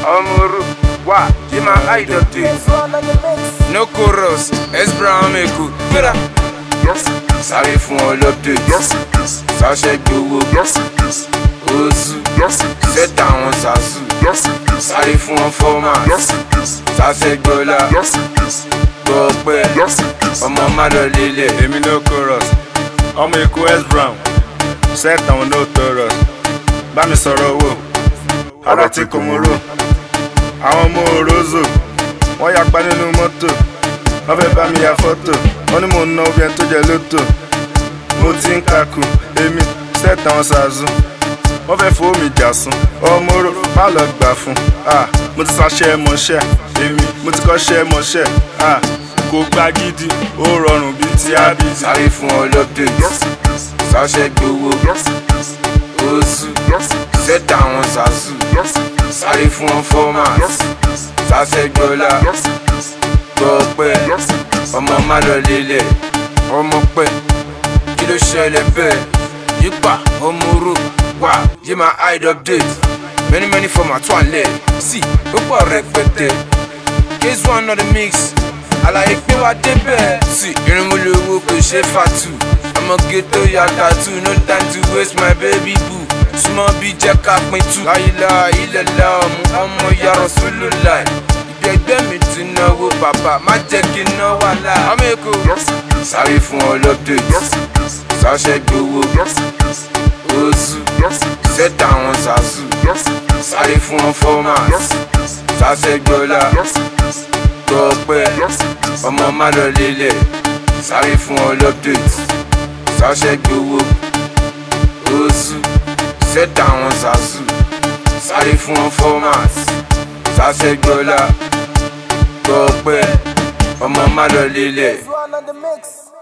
Omuru, wa, Jima Idoti. No chorus, S-Brown Meku. Get Sorry for all updates. Sasha Guru, Osu, set down on Sasu. Sorry for one format. Sasha Gola, go back. I'm a mother lily. Emi no chorus. I'm a S-Brown. Set down no chorus. Bami Sorowo. Arati Komoro. Àwọn ọmọ Orozo. Wọ́n yapa nínú mọ́tò. Wọ́n fẹ́ bá mi ya fọ́tò. Wọ́n ní mò ń ná obìnrin tó jẹ lótò. Mo ti ń kakù, èmi sẹ́ẹ̀tì àwọn ṣáàzù. Wọ́n fẹ́ fowó mi jà sùn. Ọmọ oró má lọ gbà fún. Mo ti ṣaṣẹ́ mọṣẹ́, èmi mo ti kọ́ṣẹ́ mọṣẹ́. Kò gbá gidi, ó rọrùn bíi ti ábídì. Sorry for all updates. Sasha Guru, Osu, set down on Sasu. Sorry for one format. Sasha Gola, go back. Ọmọ mother lily. Ọmọ pẹ́, kí ló ṣẹlẹ̀ bẹ́ẹ̀? Yípa, Omuru, wa, Jima Ide update. Many formats wà lẹ̀. Sí, ó pọ̀ rẹpẹtẹ. Case one of the mix. Àlàyé pé wá débẹ̀. Sí, irun mú lówó kò ṣe fàtú. Ọmọ ghetto ya tattoo, no time to waste my baby boo. Súnmọ́ bí jẹ́ ká pín tú. Láyìlá ilẹ̀ láàmú, ọmọ ya Rasulullah. Ẹgbẹ́ mi ti náwó bàbá, má jẹ́ kí n ná wà láà. Ọmọ Èkó, sorry fún all updates. Sasha Guru, Osu, set down Sasu. Sorry fún one format. Sasha Gola, go back. Ọmọ mother lily. Sorry fún all updates. Sasha Guru, Osu, set down Sasu. Sorry fún one format. Sasha Gola, go back. Ọmọ mother lily.